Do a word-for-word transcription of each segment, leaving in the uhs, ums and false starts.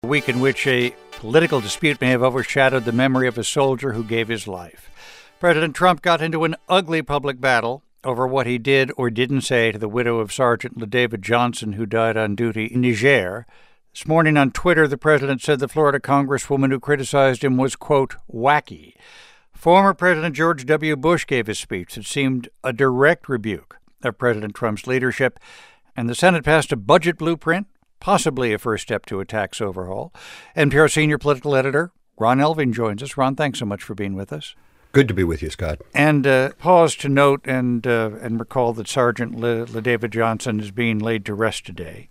A week in which a political dispute may have overshadowed the memory of a soldier who gave his life. President Trump got into an ugly public battle over what he did or didn't say to the widow of Sergeant LaDavid Johnson, who died on duty in Niger. This morning on Twitter, the president said the Florida congresswoman who criticized him was, quote, wacky. Former President George W. Bush gave his speech that seemed a direct rebuke of President Trump's leadership, and the Senate passed a budget blueprint, possibly a first step to a tax overhaul. N P R senior political editor Ron Elving joins us. Ron, thanks so much for being with us. Good to be with you, Scott. And uh, pause to note and uh, and recall that Sergeant LaDavid Johnson is being laid to rest today.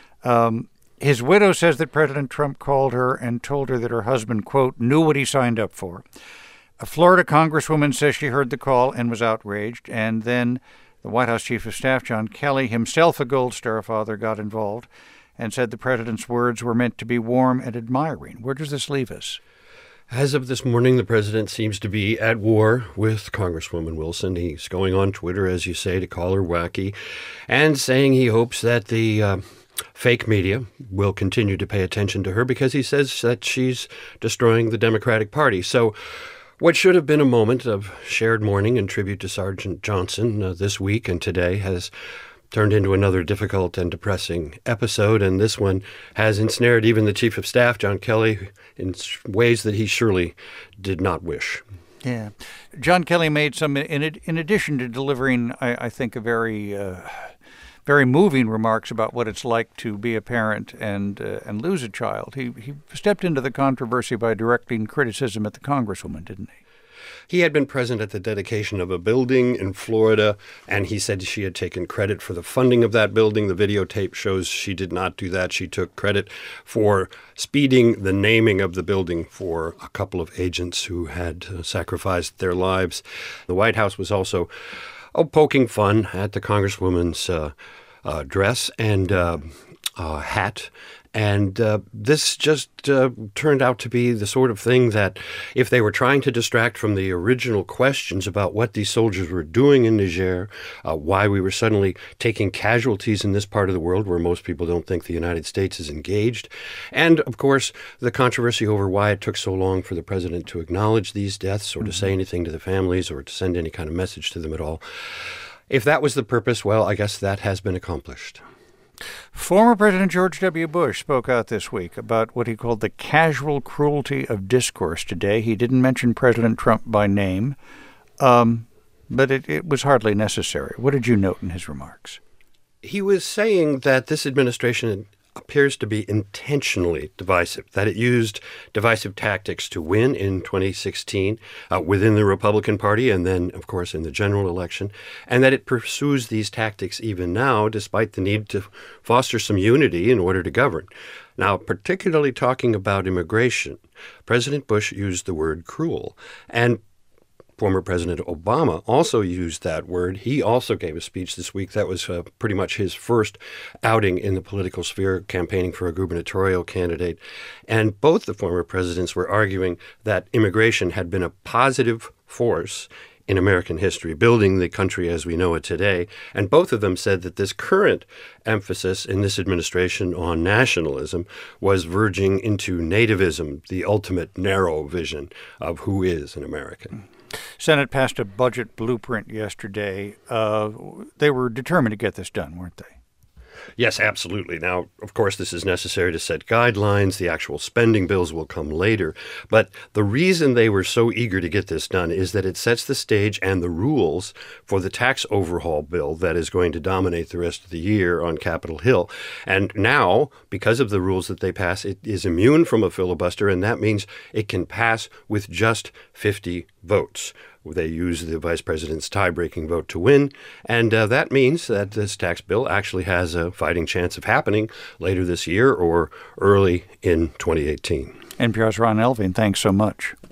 Um, his widow says that President Trump called her and told her that her husband, quote, knew what he signed up for. A Florida congresswoman says she heard the call and was outraged. And then the White House Chief of Staff, John Kelly, himself a Gold Star father, got involved and said the president's words were meant to be warm and admiring. Where does this leave us? As of this morning, the president seems to be at war with Congresswoman Wilson. He's going on Twitter, as you say, to call her wacky and saying he hopes that the uh, fake media will continue to pay attention to her because he says that she's destroying the Democratic Party. So what should have been a moment of shared mourning and tribute to Sergeant Johnson uh, this week and today has turned into another difficult and depressing episode, and this one has ensnared even the Chief of Staff, John Kelly, in ways that he surely did not wish. Yeah. John Kelly made some, in in addition to delivering, I, I think, a very, uh, very moving remarks about what it's like to be a parent and uh, and lose a child. He he stepped into the controversy by directing criticism at the Congresswoman, didn't he? He had been present at the dedication of a building in Florida, and he said she had taken credit for the funding of that building. The videotape shows she did not do that. She took credit for speeding the naming of the building for a couple of agents who had uh, sacrificed their lives. The White House was also oh, poking fun at the Congresswoman's uh, uh, dress and uh, uh, hat. And uh, this just uh, turned out to be the sort of thing that if they were trying to distract from the original questions about what these soldiers were doing in Niger, uh, why we were suddenly taking casualties in this part of the world where most people don't think the United States is engaged, and, of course, the controversy over why it took so long for the president to acknowledge these deaths or mm-hmm. to say anything to the families or to send any kind of message to them at all. If that was the purpose, well, I guess that has been accomplished. Former President George W. Bush spoke out this week about what he called the casual cruelty of discourse today. He didn't mention President Trump by name, um, but it, it was hardly necessary. What did you note in his remarks? He was saying that this administration appears to be intentionally divisive, that it used divisive tactics to win in twenty sixteen uh, within the Republican Party and then, of course, in the general election, and that it pursues these tactics even now despite the need to foster some unity in order to govern. Now, particularly talking about immigration, President Bush used the word cruel, and former President Obama also used that word. He also gave a speech this week that was uh, pretty much his first outing in the political sphere, campaigning for a gubernatorial candidate. And both the former presidents were arguing that immigration had been a positive force in American history, building the country as we know it today. And both of them said that this current emphasis in this administration on nationalism was verging into nativism, the ultimate narrow vision of who is an American. Senate passed a budget blueprint yesterday. Uh, they were determined to get this done, weren't they? Yes, absolutely. Now, of course, this is necessary to set guidelines. The actual spending bills will come later. But the reason they were so eager to get this done is that it sets the stage and the rules for the tax overhaul bill that is going to dominate the rest of the year on Capitol Hill. And now, because of the rules that they pass, it is immune from a filibuster, and that means it can pass with just fifty votes. They use the vice president's tie-breaking vote to win, and uh, that means that this tax bill actually has a fighting chance of happening later this year or early in twenty eighteen. N P R's Ron Elving, thanks so much.